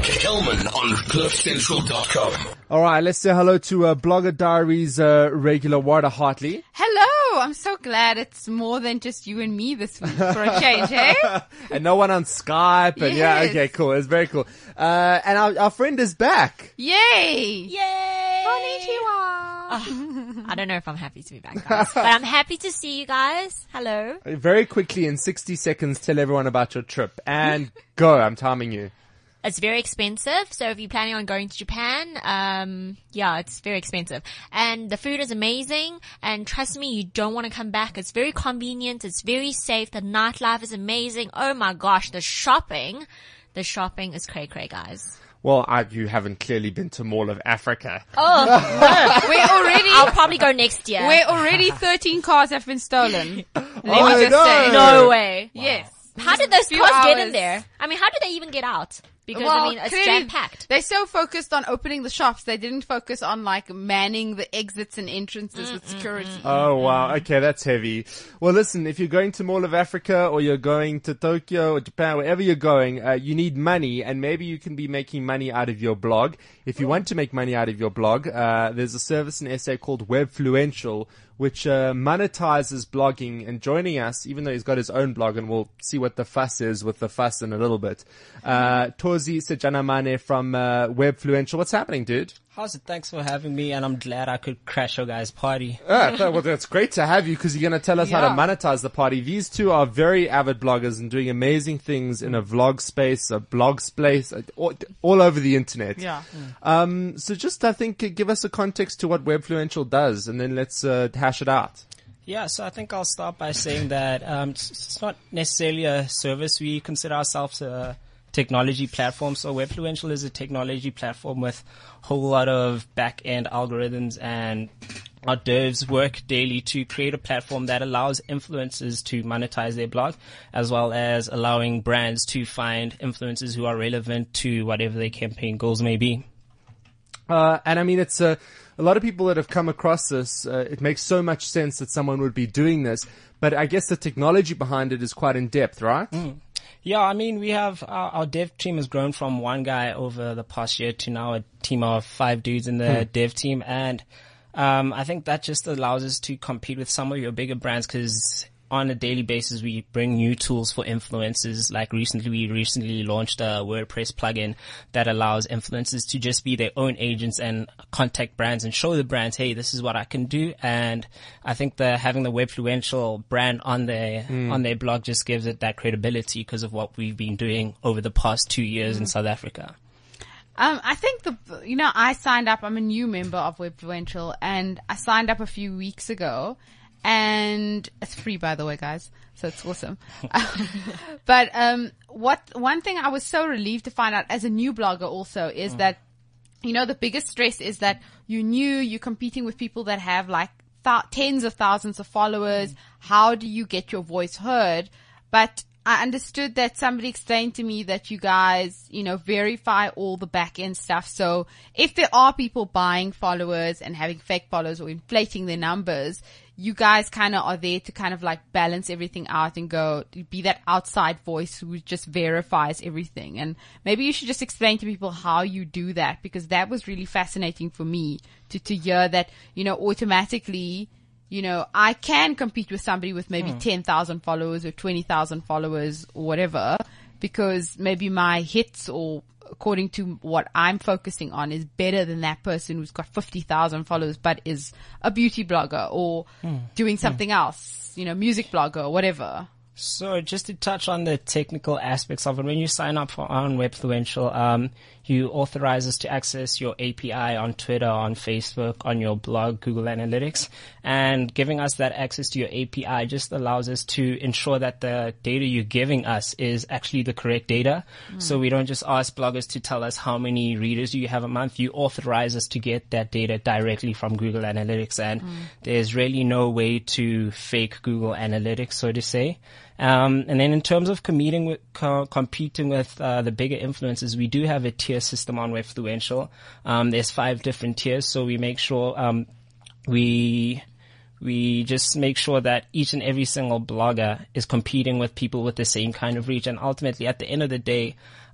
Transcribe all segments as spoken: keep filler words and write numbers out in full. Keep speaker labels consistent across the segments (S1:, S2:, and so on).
S1: Hellman on cliff central dot com.
S2: All right, let's say hello to uh, Blogger Diaries uh, regular Warda Hartley.
S3: Hello, I'm so glad it's more than just you and me this week for a change, hey?
S2: And no one on Skype. And
S3: Yes.
S2: yeah, okay, cool. It's very cool. Uh, and our, our friend is back.
S3: Yay!
S4: Yay!
S3: Konnichiwa!
S4: I don't know if I'm happy to be back, guys, but I'm happy to see you guys. Hello.
S2: Very quickly, in sixty seconds, tell everyone about your trip. And go, I'm timing you.
S4: It's very expensive, so if you're planning on going to Japan, um, yeah, it's very expensive. And the food is amazing, and trust me, you don't want to come back. It's very convenient, it's very safe, the nightlife is amazing. Oh my gosh, the shopping, the shopping is cray cray, guys.
S2: Well, I, you haven't clearly been to Mall of Africa.
S4: Oh, no.
S3: We're already,
S4: I'll probably go next year.
S3: we're already thirteen cars have been stolen. Let
S2: Oh,
S3: me just
S2: no.
S3: say.
S4: No way.
S3: Yes.
S4: How did those
S3: Few
S4: cars get in
S3: hours.
S4: there? I mean, how did they even get out? Because,
S3: Well,
S4: I mean, it's
S3: clearly
S4: jam-packed.
S3: They're so focused on opening the shops, they didn't focus on like manning the exits and entrances with security.
S2: Oh wow, okay, that's heavy. Well listen, if you're going to Mall of Africa or you're going to Tokyo or Japan, wherever you're going, uh, you need money, and maybe you can be making money out of your blog. If you want to make money out of your blog, uh, there's a service in S A called Webfluential, which uh, monetizes blogging. And joining us, even though he's got his own blog, and we'll see what the fuss is with the fuss in a little bit, uh, Tozi Sejanamane from uh, Webfluential. What's happening, dude?
S5: How's it? Thanks for having me, and I'm glad I could crash your guys' party.
S2: Ah, th- well, that's great to have you, because you're going to tell us how to
S3: Yeah.
S2: monetize the party. These two are very avid bloggers and doing amazing things in a vlog space, a blog space, uh, all, all over the internet.
S3: Yeah.
S2: Um, so just, I think, uh, give us a context to what Webfluential does, and then let's uh, hash it out.
S5: Yeah, so I think I'll start by saying that um, it's, it's not necessarily a service. We consider ourselves a technology platform. So Webfluential is a technology platform with a whole lot of back-end algorithms, and our devs work daily to create a platform that allows influencers to monetize their blog, as well as allowing brands to find influencers who are relevant to whatever their campaign goals may be.
S2: Uh, and I mean, it's uh, a lot of people that have come across this. Uh, it makes so much sense that someone would be doing this, but I guess the technology behind it is quite in depth, right?
S5: Yeah, I mean, we have, our, our dev team has grown from one guy over the past year to now a team of five dudes in the dev team. And, um, I think that just allows us to compete with some of your bigger brands, because on a daily basis, we bring new tools for influencers. Like recently, we recently launched a WordPress plugin that allows influencers to just be their own agents and contact brands and show the brands, hey, this is what I can do. And I think the having the Webfluential brand on their on their blog just gives it that credibility because of what we've been doing over the past two years in South Africa.
S3: Um, I think the, you know, I signed up, I'm a new member of Webfluential, and I signed up a few weeks ago. And it's free, by the way, guys. So it's awesome. But, um, what, one thing I was so relieved to find out as a new blogger also is mm. that, you know, the biggest stress is that you knew you're competing with people that have like th- tens of thousands of followers. Mm. How do you get your voice heard? But I understood that somebody explained to me that you guys, you know, verify all the back end stuff. So if there are people buying followers and having fake followers or inflating their numbers, you guys kind of are there to kind of like balance everything out and go be that outside voice who just verifies everything. And maybe you should just explain to people how you do that, because that was really fascinating for me to, to hear that, you know, automatically, you know, I can compete with somebody with maybe mm. ten thousand followers or twenty thousand followers or whatever, because maybe my hits, or according to what I'm focusing on, is better than that person who's got fifty thousand followers but is a beauty blogger or mm. doing something mm. else, you know, music blogger or whatever.
S5: So just to touch on the technical aspects of it, when you sign up for on Webfluential, um, you authorize us to access your A P I on Twitter, on Facebook, on your blog, Google Analytics, and giving us that access to your A P I just allows us to ensure that the data you're giving us is actually the correct data. Mm. So we don't just ask bloggers to tell us how many readers do you have a month. You authorize us to get that data directly from Google Analytics, and mm. there's really no way to fake Google Analytics, so to say. Um, and then in terms of competing with, co- competing with, uh, the bigger influencers, we do have a tier system on Webfluential. Um, there's five different tiers, so we make sure, um, we, we just make sure that each and every single blogger is competing with people with the same kind of reach. And ultimately, at the end of the day,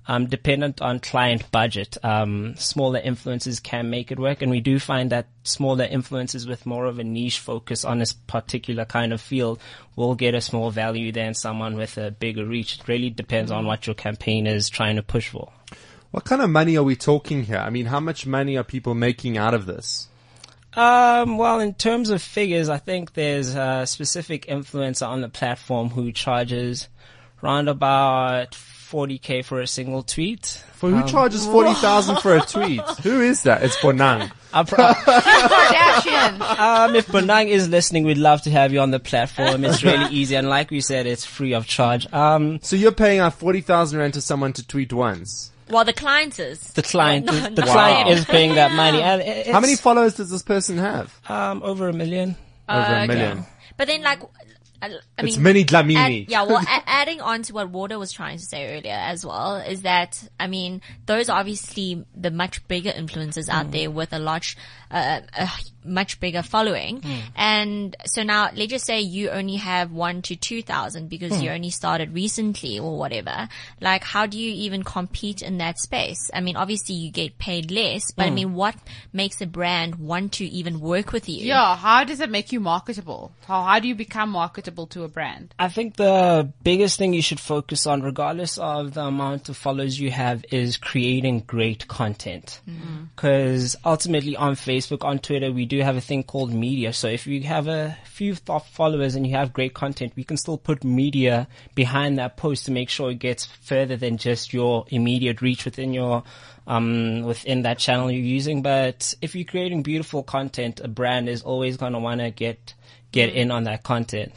S5: um, dependent on client budget. Um, smaller influencers can make it work, and we do find that smaller influencers with more of a niche focus on this particular kind of field will get us more value than someone with a bigger reach. It really depends on what your campaign is trying to push for.
S2: What kind of money are we talking here? I mean, how much money are people making out of this?
S5: Um, well, in terms of figures, I think there's a specific influencer on the platform who charges around about forty K for a single tweet.
S2: For who
S5: Um,
S2: charges forty thousand for a tweet? Who is that? It's Bonang.
S5: I'll pro-
S3: Kardashian.
S5: um, if Bonang is listening, we'd love to have you on the platform. It's really easy, and like we said, it's free of charge. Um,
S2: So you're paying out forty thousand rand to someone to tweet once.
S4: Well, the client is.
S5: the client,
S4: No,
S5: is, the
S4: not
S5: client
S4: them.
S5: is paying that money. And it-
S2: How many
S5: it's,
S2: followers does this person have?
S5: Um, over a million.
S2: Over a
S4: Okay.
S2: million.
S4: But then, like, I I mean,
S2: It's mini
S4: add,
S2: Dlamini.
S4: yeah, well, a- adding on to what Warder was trying to say earlier as well is that, I mean, those are obviously the much bigger influencers out there with a large, uh, a much bigger following. And so now, let's just say you only have one to two thousand because you only started recently or whatever. Like, how do you even compete in that space? I mean, obviously you get paid less, but I mean, what makes a brand want to even work with you?
S3: Yeah, how does it make you marketable? How, how do you become marketable to a brand?
S5: I think the biggest thing you should focus on, regardless of the amount of followers you have, is creating great content. Because ultimately on Facebook, on Twitter, we do have a thing called media. So if you have a few th- followers and you have great content, we can still put media behind that post to make sure it gets further than just your immediate reach within your um, within that channel you're using. But if you're creating beautiful content, a brand is always going to want to get get in on that content.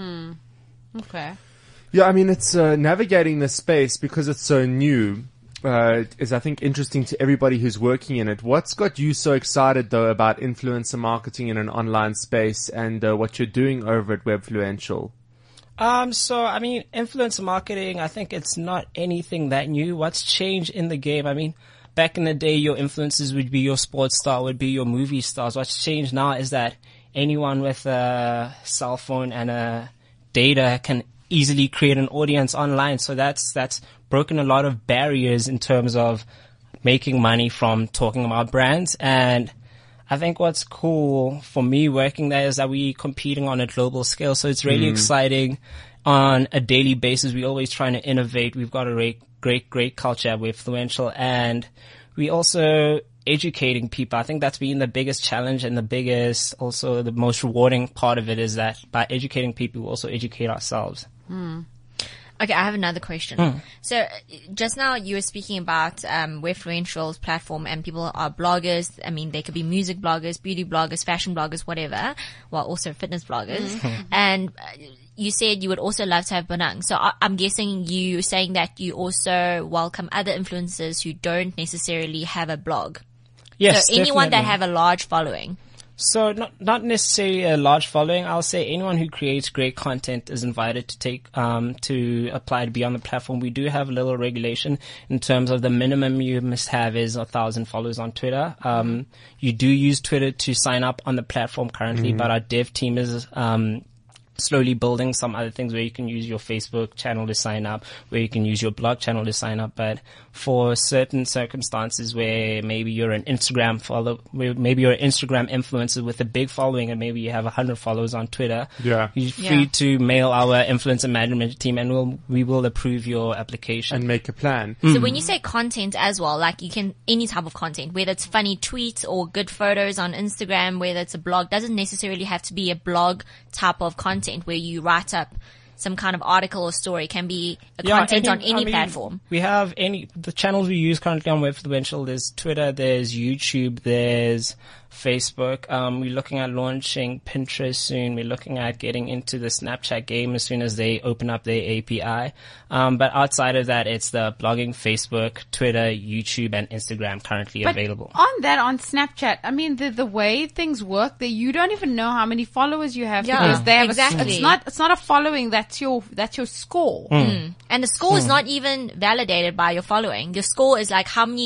S3: Okay.
S2: Yeah, I mean, it's uh, navigating the space because it's so new. Uh, is I think interesting to everybody who's working in it. What's got you so excited though about influencer marketing in an online space and uh, what you're doing over at Webfluential?
S5: Um, so, I mean, influencer marketing, I think it's not anything that new. What's changed in the game? I mean, back in the day, your influencers would be your sports star, would be your movie stars. What's changed now is that anyone with a cell phone and a data can easily create an audience online. So that's, that's broken a lot of barriers in terms of making money from talking about brands. And I think what's cool for me working there is that we're competing on a global scale. So it's really exciting on a daily basis. We're always trying to innovate. We've got a great, great, great culture at Webfluential, and we also educating people. I think that's been the biggest challenge and the biggest, also the most rewarding part of it is that by educating people, we also educate ourselves.
S4: Okay, I have another question. So uh, just now you were speaking about um, Webfluential's platform, and people are bloggers. I mean, they could be music bloggers, beauty bloggers, fashion bloggers, whatever. Well, also fitness bloggers. And uh, you said you would also love to have Bonang. So I- I'm guessing you saying that you also welcome other influencers who don't necessarily have a blog.
S5: Yes,
S4: so anyone that
S5: definitely.
S4: have a large following.
S5: So not not necessarily a large following. I'll say anyone who creates great content is invited to take um to apply to be on the platform. We do have a little regulation in terms of the minimum you must have is a thousand followers on Twitter. Um, you do use Twitter to sign up on the platform currently, but our dev team is um slowly building some other things where you can use your Facebook channel to sign up, where you can use your blog channel to sign up. But for certain circumstances where maybe you're an Instagram follow, where maybe you're an Instagram influencer with a big following and maybe you have a hundred followers on Twitter,
S2: Yeah.
S5: you're free
S4: Yeah.
S5: to mail our influencer management team and we'll, we will approve your application.
S2: And make a plan.
S4: So when you say content as well, like you can, any type of content, whether it's funny tweets or good photos on Instagram, whether it's a blog, doesn't necessarily have to be a blog type of content where you write up some kind of article or story. It can be a
S5: Yeah,
S4: content on
S5: I
S4: any
S5: mean,
S4: platform.
S5: We have any, the channels we use currently on Webfluential, there's Twitter, there's YouTube, there's Facebook. Um, we're looking at launching Pinterest soon. We're looking at getting into the Snapchat game as soon as they open up their A P I. Um, but outside of that, it's the blogging, Facebook, Twitter, YouTube, and Instagram currently
S3: But
S5: available.
S3: on that, on Snapchat, I mean, the the way things work, there you don't even know how many followers you have
S4: Yeah,
S3: because they have
S4: exactly.
S3: a, it's not it's not a following. That's your that's your score.
S4: And the score is not even validated by your following. Your score is like how many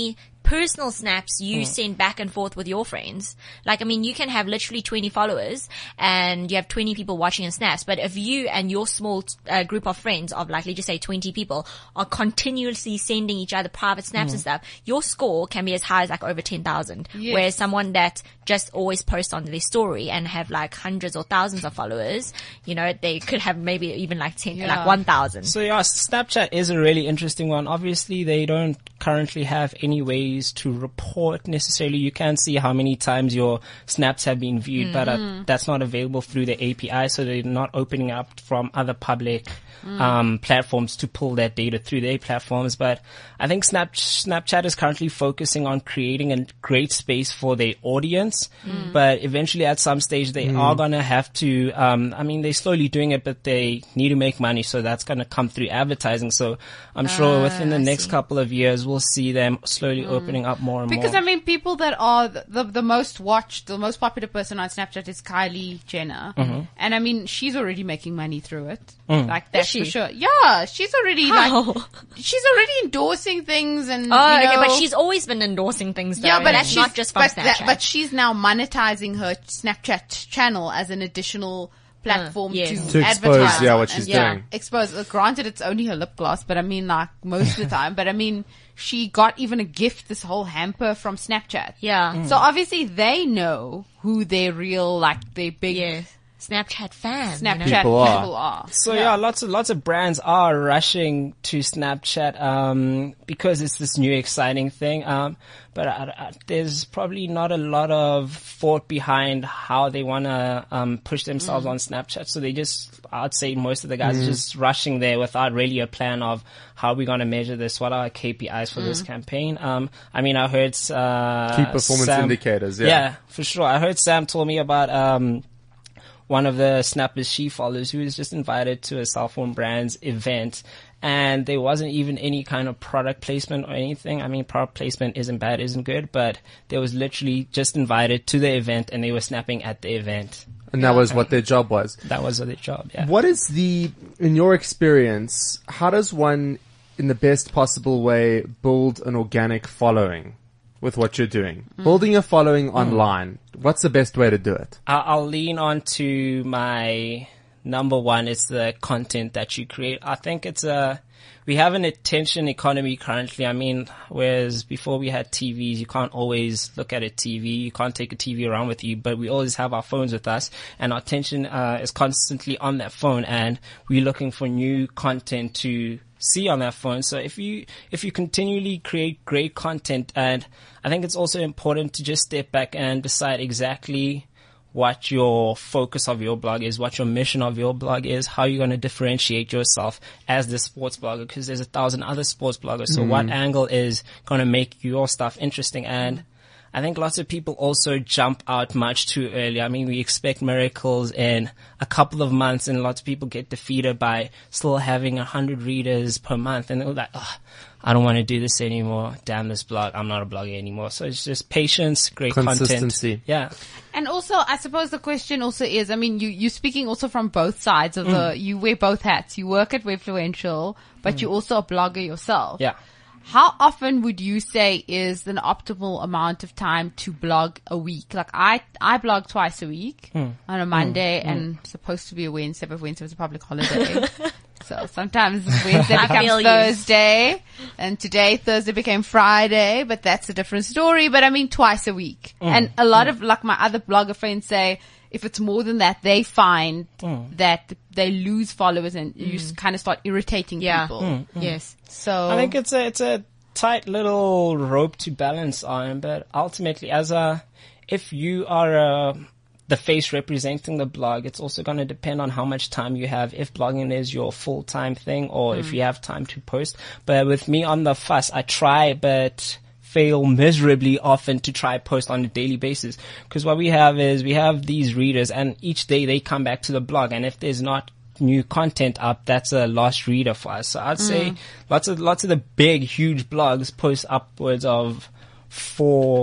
S4: personal snaps you send back and forth with your friends. Like, I mean, you can have literally twenty followers and you have twenty people watching your snaps. But if you and your small uh, group of friends of like, let's just say twenty people are continuously sending each other private snaps and stuff, your score can be as high as like over ten thousand.
S3: Yes.
S4: Whereas someone that just always posts on their story and have like hundreds or thousands of followers, you know, they could have maybe even like ten,
S3: Yeah.
S4: like one thousand.
S5: So yeah, Snapchat is a really interesting one. Obviously, they don't currently have any ways to report necessarily. You can see how many times your snaps have been viewed, but uh, that's not available through the A P I, so they're not opening up from other public um, platforms to pull that data through their platforms. But I think Snap, Snapchat is currently focusing on creating a great space for their audience, but eventually at some stage they are going to have to, um, I mean, they're slowly doing it, but they need to make money, so that's going to come through advertising. So I'm sure within the
S3: I
S5: next
S3: see.
S5: couple of years, we'll see them slowly opening up more and
S3: Because
S5: more.
S3: I mean, people that are the, the the most watched, the most popular person on Snapchat is Kylie Jenner,
S5: Mm-hmm.
S3: and I mean, she's already making money through it.
S5: Mm.
S3: Like that's
S4: she?
S3: for sure. Yeah, she's already
S4: How?
S3: like, she's already endorsing things, and
S4: Oh,
S3: you know,
S4: okay, but she's always been endorsing things though.
S3: yeah, but
S4: that's
S3: she's,
S4: not just from
S3: but
S4: Snapchat.
S3: that- but she's now monetizing her Snapchat channel as an additional platform
S4: yes.
S3: to,
S2: To expose,
S3: advertise
S2: yeah,
S3: on.
S2: what she's
S3: And, yeah,
S2: doing.
S3: Expose. Uh, granted, it's only her lip gloss, but I mean, like most of the time. But I mean, she got even a gift, this whole hamper from Snapchat.
S4: yeah.
S3: So obviously they know who their real, like, their big
S4: Yeah. Snapchat fan.
S3: Snapchat
S4: You know?
S3: people
S2: People
S3: are.
S2: are.
S5: So yeah. lots of lots of brands are rushing to Snapchat um, because it's this new exciting thing. Um, but I, I, there's probably not a lot of thought behind how they want to um, push themselves on Snapchat. So they just, I'd say, most of the guys are just rushing there without really a plan of how we're going to measure this. What are our K P Is for this campaign? Um, I mean, I heard uh,
S2: Key performance
S5: Sam-
S2: indicators, yeah.
S5: Yeah, for sure. I heard Sam told me about. Um, one of the Snappers she follows who was just invited to a cell phone brand's event, and there wasn't even any kind of product placement or anything. I mean, product placement isn't bad, isn't good, but they was literally just invited to the event and they were snapping at the event.
S2: And that was what their job was.
S5: That was their job, yeah.
S2: What is the, in your experience, how does one, in the best possible way, build an organic following with what you're doing? Building a following online, what's the best way to do it?
S5: I- I'll lean on to my number one. It's the content that you create. I think it's a, we have an attention economy currently. I mean, whereas before we had T Vs, you can't always look at a T V. You can't take a T V around with you, but we always have our phones with us, and our attention uh, is constantly on that phone, and we're looking for new content to see on that phone. So if you, if you continually create great content, and I think it's also important to just step back and decide exactly what your focus of your blog is, what your mission of your blog is, how you're going to differentiate yourself as the sports blogger, because there's a thousand other sports bloggers. So what angle is going to make your stuff interesting? And I think lots of people also jump out much too early. I mean, we expect miracles in a couple of months, and lots of people get defeated by still having a hundred readers per month. And they're like, oh, I don't want to do this anymore. Damn this blog. I'm not a blogger anymore. So it's just patience, great
S2: Consistency.
S5: content. Yeah.
S3: And also, I suppose the question also is, I mean, you, you're speaking also from both sides of the, you wear both hats. You work at Webfluential, but you're also a blogger yourself.
S5: Yeah.
S3: How often would you say is an optimal amount of time to blog a week? Like I, I blog twice a week on a Monday and supposed to be a Wednesday, but Wednesday was a public holiday. So sometimes Wednesday
S4: I feel
S3: becomes
S4: you.
S3: Thursday, and today Thursday became Friday, but that's a different story. But I mean twice a week. And a lot of, like my other blogger friends say, if it's more than that, they find that they lose followers and you kind of start irritating
S4: Yeah.
S3: people.
S4: Yes.
S3: So
S5: I think it's a, it's a tight little rope to balance on, but ultimately as a, if you are a, the face representing the blog, it's also going to depend on how much time you have, if blogging is your full-time thing or if you have time to post. But with me on the fuss, I try, but fail miserably often to try post on a daily basis. Because what we have is we have these readers, and each day they come back to the blog, and if there's not new content up, that's a lost reader for us. So I'd say lots of lots of the big, huge blogs post upwards of four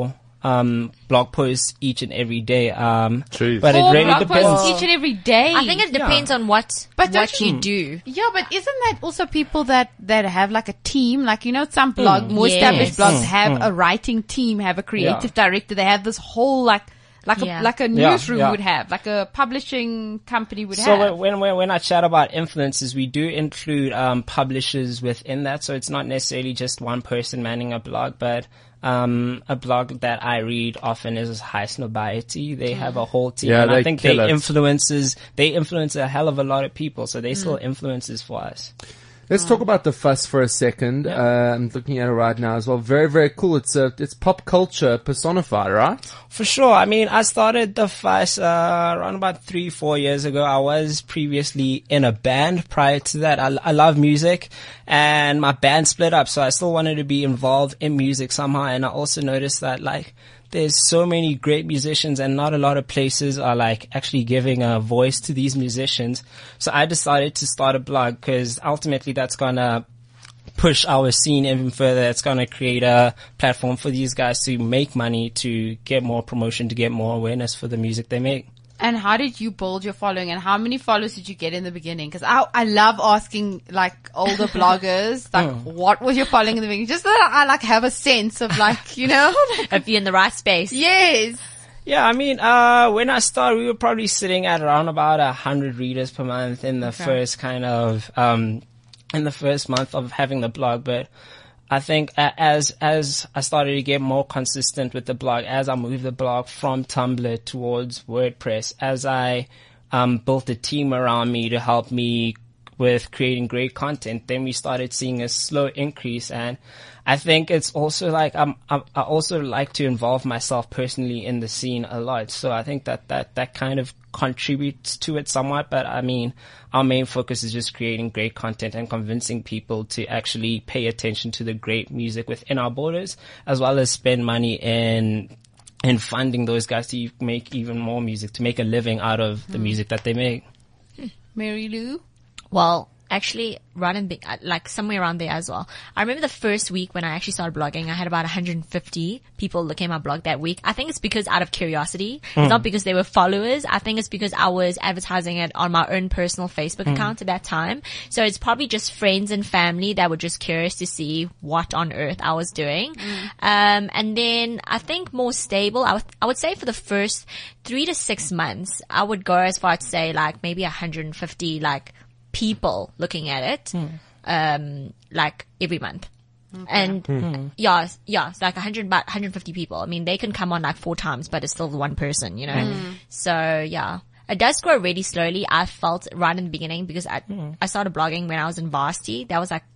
S5: um, blog posts each and every day. Um,
S2: True.
S5: But it
S3: Four
S5: really
S3: blog
S5: depends.
S3: posts each and every day.
S4: I think it depends on what
S3: But don't
S4: what
S3: you-
S4: you do.
S3: Yeah, but isn't that also people that, that have like a team? Like, you know, some blog, more
S4: yes.
S3: established blogs
S5: Mm,
S3: have a writing team, have a creative
S5: Yeah.
S3: director. They have this whole like, like
S4: Yeah.
S3: a, like a
S5: Yeah,
S3: newsroom
S5: yeah.
S3: would have, like a publishing company would
S5: So
S3: have.
S5: when, when when I chat about influencers, we do include um, publishers within that. So it's not necessarily just one person manning a blog, but um, a blog that I read often is High Snobiety. They have a whole team,
S2: Yeah,
S5: and
S2: they
S5: I think they
S2: kill it.
S5: influences they influence a hell of a lot of people. So they
S3: Mm.
S5: still influences for us.
S2: Let's talk about the fuss for a second. Uh, I'm looking at it right now as well. Very, very cool. It's a, it's pop culture personified, right?
S5: For sure. I mean, I started the fuss uh, around about three, four years ago. I was previously in a band. Prior to that, I, I love music, and my band split up, so I still wanted to be involved in music somehow. And I also noticed that, like, there's so many great musicians, and not a lot of places are like actually giving a voice to these musicians. So I decided to start a blog, because ultimately that's gonna push our scene even further. It's going to create a platform for these guys to make money, to get more promotion, to get more awareness for the music they make.
S3: And how did you build your following, and how many followers did you get in the beginning? Because I I love asking like older bloggers like what was your following in the beginning, just so that I like have a sense of like, you know.
S4: If you're in the right space.
S3: Yes.
S5: Yeah, I mean, uh, when I started, we were probably sitting at around about a hundred readers per month in the first kind of, um, in the first month of having the blog. But I think a- as, as I started to get more consistent with the blog, as I moved the blog from Tumblr towards WordPress, as I, um, built a team around me to help me with creating great content, then we started seeing a slow increase. And I think it's also like, um, I, I also like to involve myself personally in the scene a lot. So I think that, that, that kind of contributes to it somewhat. But I mean, our main focus is just creating great content and convincing people to actually pay attention to the great music within our borders, as well as spend money in, in funding those guys to make even more music, to make a living out of the music that they make.
S3: Mary Lou?
S4: Well, actually, right in big, like somewhere around there as well. I remember the first week when I actually started blogging, I had about one hundred fifty people looking at my blog that week. I think it's because out of curiosity. It's not because they were followers. I think it's because I was advertising it on my own personal Facebook account at that time. So it's probably just friends and family that were just curious to see what on earth I was doing. Um, and then I think more stable, I would, I would say for the first three to six months, I would go as far as to say like maybe one hundred fifty like people looking at it, um, like every month. And yeah, yeah, it's like one hundred, about one hundred fifty people. I mean, they can come on like four times, but it's still one person, you know? So yeah, it does grow really slowly. I felt right in the beginning because I, I started blogging when I was in varsity. That was like,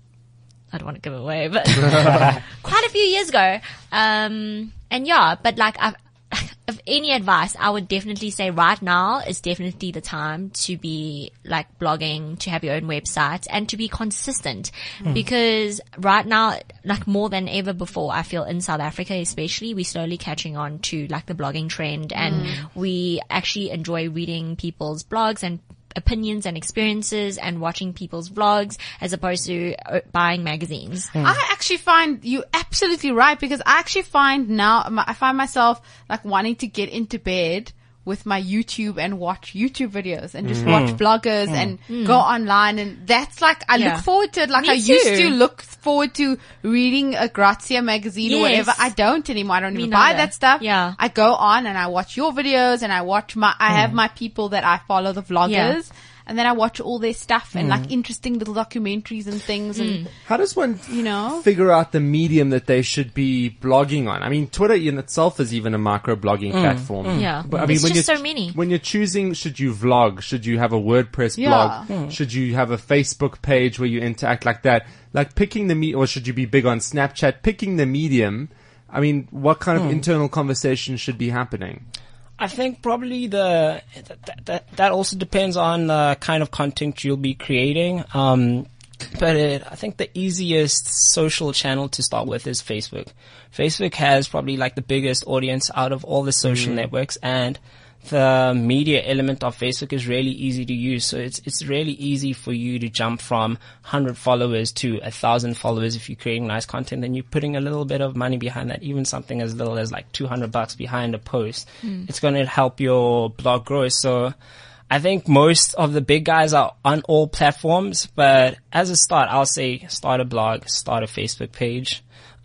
S4: I don't want to give it away, but quite a few years ago. Um, and yeah, but like I've, if any advice, I would definitely say right now is definitely the time to be like blogging, to have your own website and to be consistent because right now, like more than ever before, I feel in South Africa, especially we're slowly catching on to like the blogging trend and we actually enjoy reading people's blogs and opinions and experiences and watching people's vlogs as opposed to uh, buying magazines.
S3: I actually find you absolutely right because I actually find now, I find myself like wanting to get into bed with my YouTube and watch YouTube videos and just watch bloggers and go online, and that's like, I
S4: Yeah.
S3: look forward to it like
S4: Me
S3: I used
S4: too.
S3: to look forward to reading a Grazia magazine or
S4: Yes.
S3: whatever. I don't anymore. I don't
S4: Me
S3: even buy
S4: neither.
S3: that stuff.
S4: Yeah.
S3: I go on and I watch your videos and I watch my, I have my people that I follow, the vloggers.
S4: Yeah.
S3: And then I watch all their stuff and like interesting little documentaries and things and,
S2: How does one,
S3: you know,
S2: figure out the medium that they should be blogging on? I mean, Twitter in itself is even a micro blogging platform.
S4: Yeah.
S2: But, I mean,
S4: There's
S2: when
S4: just
S2: you're,
S4: so many.
S2: When you're choosing, should you vlog? Should you have a WordPress
S3: Yeah.
S2: blog? Should you have a Facebook page where you interact like that? Like picking the me, or should you be big on Snapchat? Picking the medium. I mean, what kind of internal conversation should be happening?
S5: I think probably the that, that that also depends on the kind of content you'll be creating. Um, but it, I think the easiest social channel to start with is Facebook. Facebook has probably like the biggest audience out of all the social networks, and the media element of Facebook is really easy to use. So it's it's really easy for you to jump from one hundred followers to one thousand followers if you're creating nice content, and you're putting a little bit of money behind that, even something as little as like two hundred bucks behind a post. Mm. It's going to help your blog grow. So I think most of the big guys are on all platforms, but as a start, I'll say start a blog, start a Facebook page.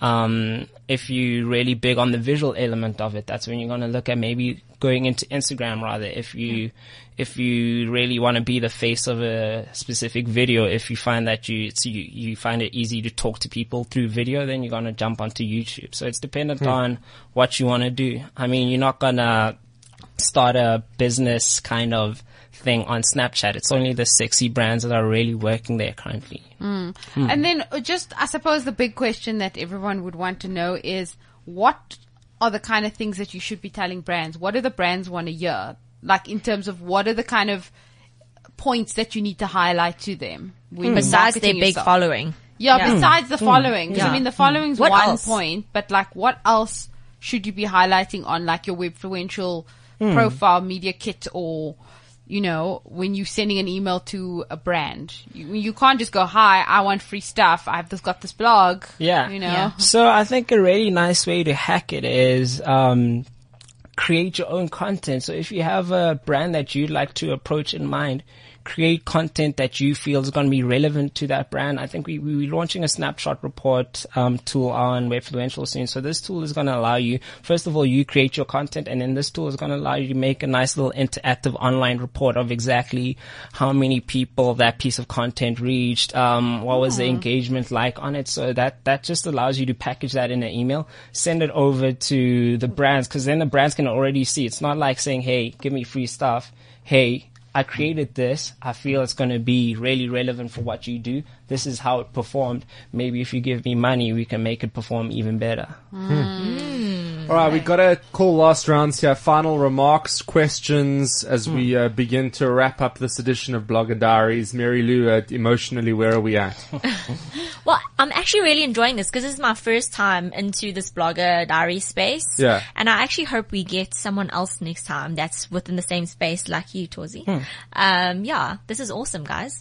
S5: Um, if you're really big on the visual element of it, that's when you're going to look at maybe going into Instagram rather. If you, if you really want to be the face of a specific video, if you find that you, it's, you, you find it easy to talk to people through video, then you're going to jump onto YouTube. So it's dependent hmm. on what you want to do. I mean, you're not going to start a business kind of thing on Snapchat. It's only the sexy brands that are really working there currently.
S3: Mm. Mm. And then just, I suppose the big question that everyone would want to know is, what are the kind of things that you should be telling brands? What do the brands want to hear? Like, in terms of what are the kind of points that you need to highlight to them? When
S4: mm. Besides their big yourself? following.
S3: Yeah, yeah. besides the following. Because, yeah. I mean, the following's
S4: mm.
S3: one
S4: else?
S3: point, but like, what else should you be highlighting on like your Webfluential mm. profile media kit, or, you know, when you're sending an email to a brand, you, you can't just go, hi, I want free stuff. I've just got this blog.
S5: Yeah.
S3: You know?
S5: Yeah. So I think a really nice way to hack it is, um, create your own content. So if you have a brand that you'd like to approach in mind, create content that you feel is going to be relevant to that brand. I think we, we're launching a snapshot report um, tool on Webfluential soon. So this tool is going to allow you, first of all, you create your content, and then this tool is going to allow you to make a nice little interactive online report of exactly how many people that piece of content reached, um, what was the engagement like on it. So that, that just allows you to package that in an email, send it over to the brands, because then the brands can already see. It's not like saying, hey, give me free stuff. Hey, I created this. I feel it's going to be really relevant for what you do. This is how it performed. Maybe if you give me money, we can make it perform even better.
S2: Mm. Mm. All right, we've got to call last rounds here. Final remarks, questions as mm. we uh, begin to wrap up this edition of Blogger Diaries. Mary Lou, uh, emotionally, where are we at?
S4: Well, I'm actually really enjoying this because this is my first time into this Blogger Diary space.
S2: Yeah.
S4: And I actually hope we get someone else next time that's within the same space like you, Torzy.
S2: Mm.
S4: Um, yeah, this is awesome, guys.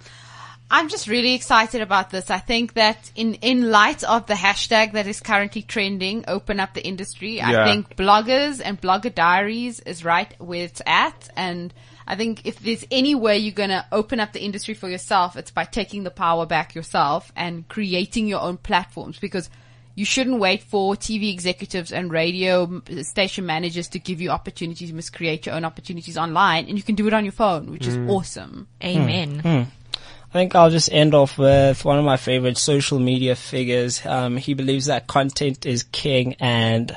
S3: I'm just really excited about this. I think that in, in light of the hashtag that is currently trending, open up the industry,
S2: yeah.
S3: I think bloggers and Blogger Diaries is right where it's at. And I think if there's any way you're going to open up the industry for yourself, it's by taking the power back yourself and creating your own platforms, because you shouldn't wait for T V executives and radio station managers to give you opportunities. You must create your own opportunities online, and you can do it on your phone, which mm. is awesome.
S4: Amen.
S5: Mm. Mm. I think I'll just end off with one of my favorite social media figures. Um, he believes that content is king and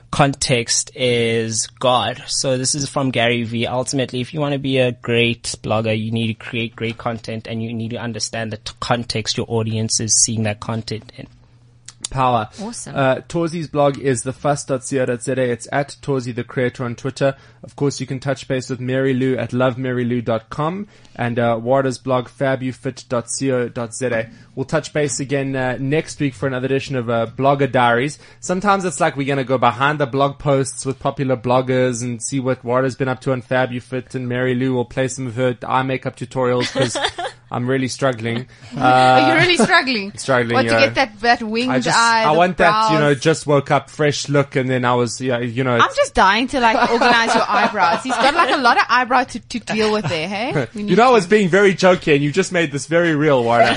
S5: context is God. So this is from Gary Vee. Ultimately, if you want to be a great blogger, you need to create great content, and you need to understand the t- context your audience is seeing that content in.
S2: Power.
S4: Awesome.
S2: Uh, Torzy's blog is the fuss dot co dot za. It's at Torzy the Creator on Twitter. Of course, you can touch base with Mary Lou at love mary lou dot com, and uh, Warda's blog fabufit dot co dot za. We'll touch base again uh, next week for another edition of uh, Blogger Diaries. Sometimes it's like we're going to go behind the blog posts with popular bloggers and see what Warda's been up to on Fabufit, and Mary Lou will play some of her eye makeup tutorials because I'm really struggling. Uh,
S3: Are you really struggling?
S2: struggling,
S3: What,
S2: you
S3: to
S2: know.
S3: get that, that winged
S2: I just,
S3: eye,
S2: I
S3: the
S2: want
S3: brows.
S2: that, you know, just woke up, fresh look, and then I was, yeah, you know.
S3: I'm just dying to like organize your eyebrows. He's got like a lot of eyebrow to, to deal with there, hey? We
S2: You know, I was being very jokey, and you just made this very real, Warda.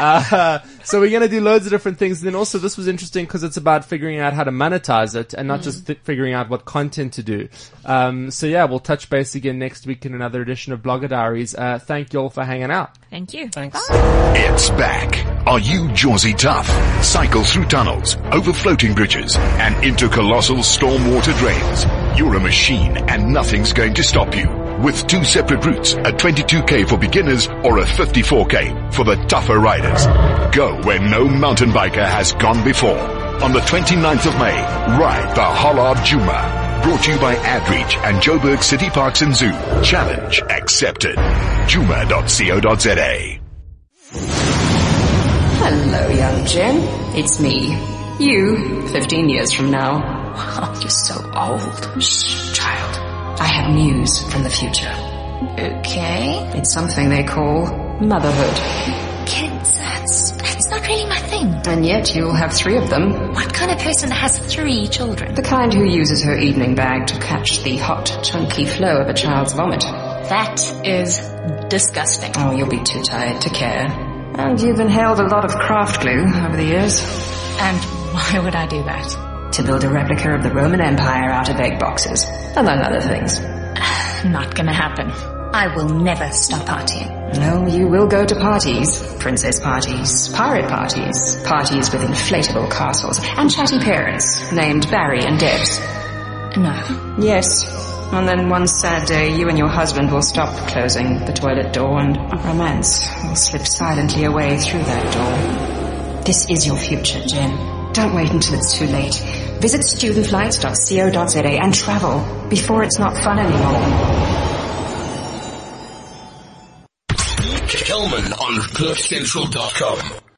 S2: uh, so we're going to do loads of different things. And then also this was interesting because it's about figuring out how to monetize it and not mm. just th- figuring out what content to do. Um, so yeah, we'll touch base again next week in another edition of Blogger Diaries. Uh, thank you all for hanging out.
S4: Thank you.
S5: Thanks.
S1: It's back. Are you Jaws-y tough? Cycle through tunnels, over floating bridges, and into colossal stormwater drains. You're a machine and nothing's going to stop you. With two separate routes, a twenty-two K for beginners or a fifty-four K for the tougher riders. Go where no mountain biker has gone before. On the twenty-ninth of May, ride the Hollard Djuma. Brought to you by AdReach and Joburg City Parks and Zoo. Challenge accepted. Djuma dot co dot za.
S6: Hello, young Jim. It's me. You, fifteen years from now. Wow, you're so old. Shh, child. I have news from the future.
S7: Okay.
S6: It's something they call motherhood.
S7: Kids, that's, that's not really my thing.
S6: And yet you'll have three of them.
S7: What kind of person has three children?
S6: The kind who uses her evening bag to catch the hot, chunky flow of a child's vomit.
S7: That is disgusting.
S6: Oh, you'll be too tired to care. And you've inhaled a lot of craft glue over the years.
S7: And why would I do that?
S6: To build a replica of the Roman Empire out of egg boxes, among other things.
S7: Not gonna happen. I will never stop partying.
S6: No, you will go to parties. Princess parties, pirate parties, parties with inflatable castles, and chatty parents named Barry and Debs.
S7: No.
S6: Yes. And then one sad day, you and your husband will stop closing the toilet door, and romance will slip silently away through that door. This is your future, Jen. Don't wait until it's too late. Visit student flights dot co dot za and travel before it's not fun anymore.
S8: Kelman on cliff central dot com.